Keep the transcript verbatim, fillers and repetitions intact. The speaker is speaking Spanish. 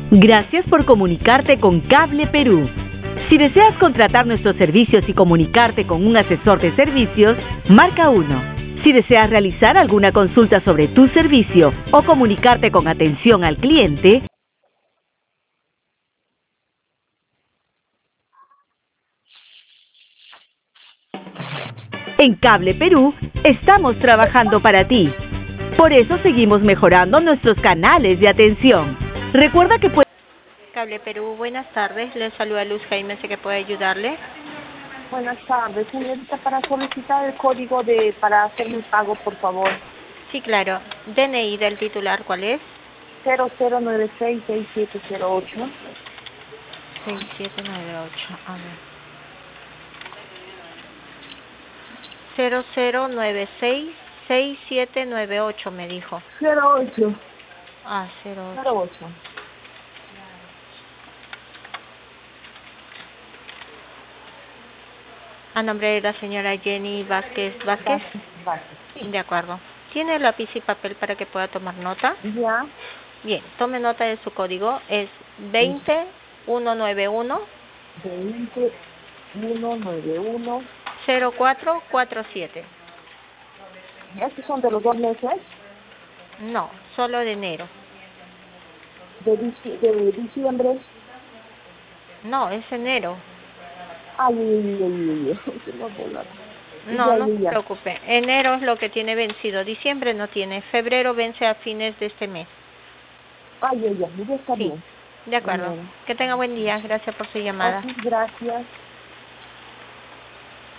Gracias por comunicarte con Cable Perú. Si deseas contratar nuestros servicios y comunicarte con un asesor de servicios, marca uno. Si deseas realizar alguna consulta sobre tu servicio o comunicarte con atención al cliente, en Cable Perú estamos trabajando para ti. Por eso seguimos mejorando nuestros canales de atención. Recuerda que puedes... Cable Perú, buenas tardes. Le saluda Luz Jaime, sé que puede ayudarle. Buenas tardes, señorita, para solicitar el código de para hacer mi pago, por favor. Sí, claro. D N I del titular, ¿cuál es? cero cero nueve seis seis siete cero ocho. seis siete nueve ocho, a ver. cero cero nueve seis seis siete nueve ocho me dijo. cero ocho. Ah, cero ocho. cero ocho. A nombre de la señora Jenny Vázquez Vázquez. Vázquez, sí. De acuerdo. ¿Tiene lápiz y papel para que pueda tomar nota? Ya. Bien, tome nota de su código. Es veinte mil ciento noventa y uno veinte mil ciento noventa y uno. cero cuatro cuatro siete. ¿Estos son de los dos meses? No, solo de enero. De, dici de diciembre. No, es enero. Ay, ay, ay, ay, ay. Se me va a volar. No, Ya, no ya, se ya. preocupe. Enero es lo que tiene vencido. Diciembre no tiene. Febrero vence a fines de este mes. Ay, ay, ay, ya está Sí, bien. de acuerdo. Bien. Que tenga buen día. Gracias por su llamada. Ok, gracias.